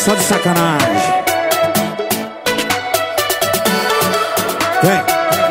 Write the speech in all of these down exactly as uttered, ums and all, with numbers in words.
só de sacanagem. Vem.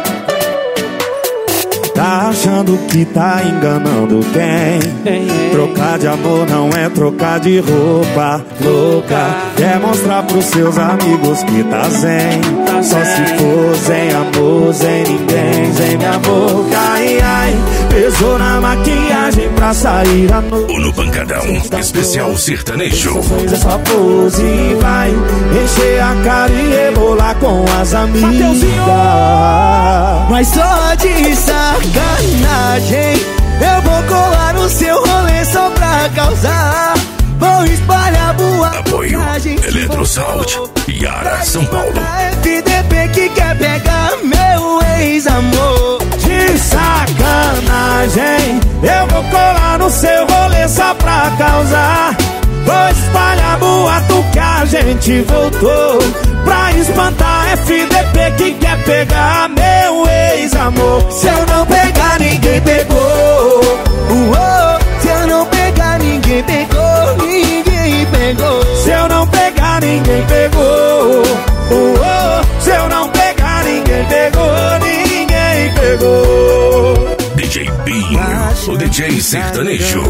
Tá achando que tá enganando quem? Trocar de amor não é trocar de roupa. Louca, quer mostrar pros seus amigos que tá zen. Só se for sem amor, sem ninguém, sem minha boca. Ai, ai, pesou na maquiagem pra sair à noite. No Pancadão, especial sertanejo. É só pose e vai encher a cara e rebolar com as amigas. Mas só de sacanagem eu vou colar no seu rolê só pra causar. Vou espalhar boa. Apoio Eletrosound, Yara, São Paulo. F D P que quer pegar meu ex-amor. De sacanagem eu vou colar no seu rolê só pra causar. Vou espalhar boato que a gente voltou. Pra espantar F D P que quer pegar meu ex-amor. Se eu não pegar, ninguém pegou. Uou, se eu não pegar, ninguém pegou. Ninguém pegou. Se eu não pegar, ninguém pegou. Uou, se eu não pegar, ninguém pegou. Ninguém pegou. D J Binho, o D J sertanejo.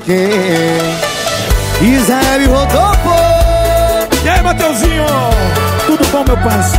Israel Rodolfo. E aí, Mateuzinho? Tudo bom, meu parceiro?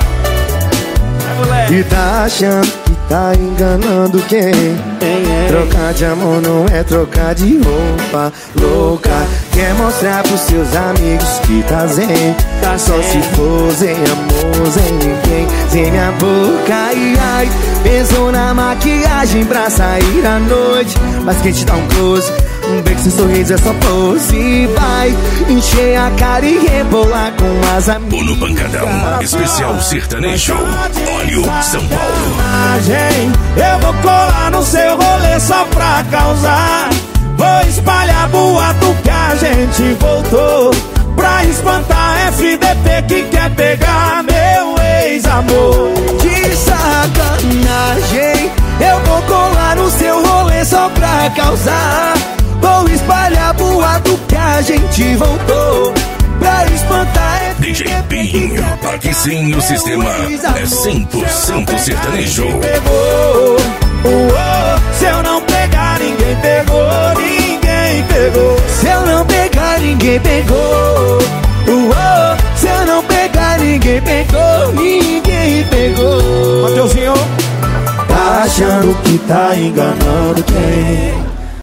E tá achando que tá enganando quem? Trocar de amor não é trocar de roupa. Louca, quer mostrar pros seus amigos que tá zen. Só se for sem amor, sem ninguém, sem minha boca. Ai, ai, pensou na maquiagem pra sair à noite. Mas quem te dá um close, um beijo sem sorriso é só pose. Vai encher a cara e rebolar com as amigas. No Pancadão, especial sertanejo. Óleo, São Paulo. Eu vou colar no seu rolê só pra causar. Vou espalhar boato que a gente voltou. Pra espantar F D P que quer pegar meu ex-amor. De sacanagem eu vou colar no seu rolê só pra causar. Vou espalhar boato que a gente voltou. Pra espantar D J Binho, aqui sim o sistema é cem por cento sertanejo. Pegou, uou, se eu não pegar, ninguém pegou. Ninguém pegou. Se eu não pegar, ninguém pegou. Uou, se eu não pegar, ninguém pegou. Ninguém pegou. Mateuzinho, tá achando que tá enganando quem?